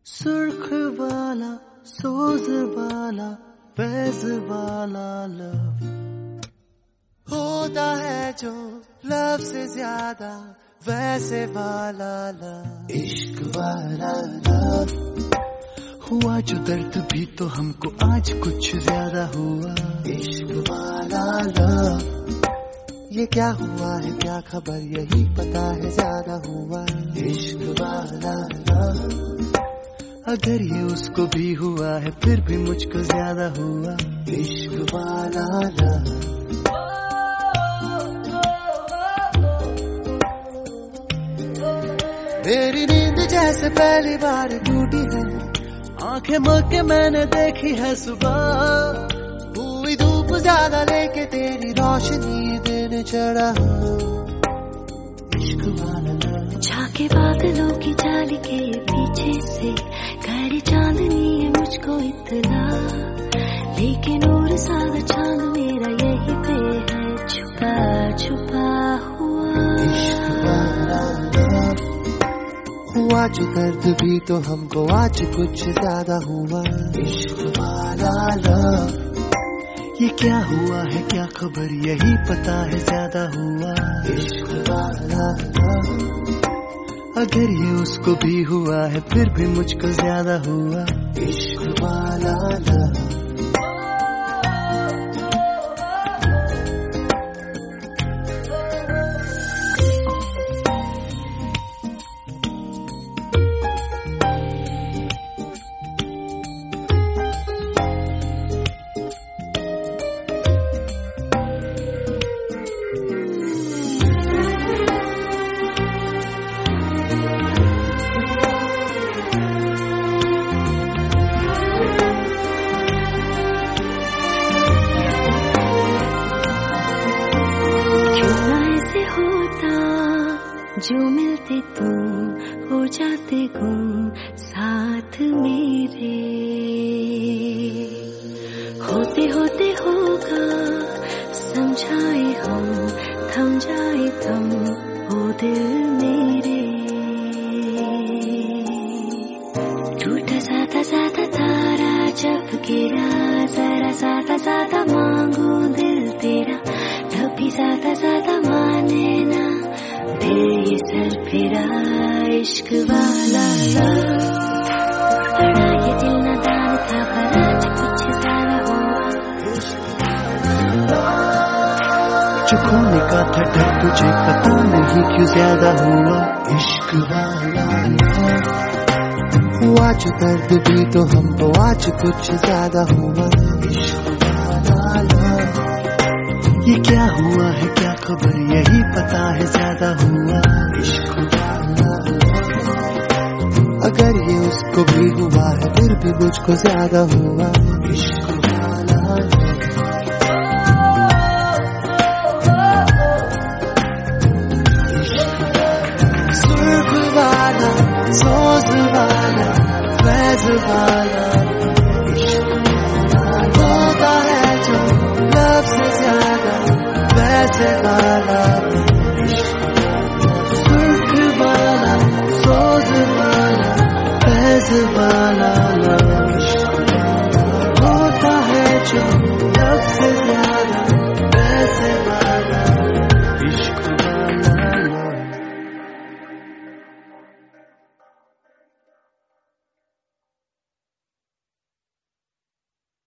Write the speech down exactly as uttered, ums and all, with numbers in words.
सुर्ख वाला, सोज वाला, फैज वाला लव होता है जो लव से ज्यादा वैसे वाला लव। इश्क वाला लव हुआ जो दर्द भी तो हमको आज कुछ ज्यादा हुआ। इश्क वाला लव ये क्या हुआ है क्या खबर यही पता है ज्यादा हुआ। इश्क वाला लव अगर ये उसको भी हुआ है फिर भी मुझको ज्यादा हुआ। इश्क वाला लव मेरी नींद जैसे पहली बार टूटी है, आंखें मल के मैंने देखी है सुबह। हुई धूप ज्यादा लेके तेरी रोशनी देने चढ़ा। इश्क वाला लव झाके बादलों की जाल के पीछे से गहरी चांदनी है मुझको इतना, लेकिन और सादा चांद मेरा यही पे है छुपा छुपा हुआ। इश्क वाला लव हुआ जो दर्द भी तो हमको आज कुछ ज्यादा हुआ। इश्क वाला लव ये क्या हुआ है क्या खबर यही पता है ज्यादा हुआ। इश्क वाला लव अगर ये उसको भी हुआ है फिर भी मुझको ज्यादा हुआ। इश्क वाला लव जो मिलते तुम हो जाते गुम साथ मेरे, होते होते होगा समझाए हम थम जाए तुम हो दिल मेरे। टूटा साता साता तारा जब गिरा जरा साता साता मांगू दिल तेरा, तभी साता साता माने ना ये सर फिरा। इश्क वाला लव बड़ा ये दिल नादान था पर आज कुछ ज्यादा हुआ। जो खोने का था डर तुझे पता नहीं क्यों ज्यादा हुआ। इश्क वाला लव हुआ जो दर्द भी तो हमको आज कुछ ज्यादा हुआ। इश्क वाला लव ये क्या हुआ है क्या खबर यही पता है ज्यादा हुआ। इश्क वाला अगर ये उसको भी हुआ है फिर भी मुझको ज्यादा हुआ। इश्क वाला सुर्ख वाला, सोज वाला, फैज वाला होता है जो लव से ज्यादा वैसे वाला। सुर्ख वाला, सोज वाला, फैज वाला।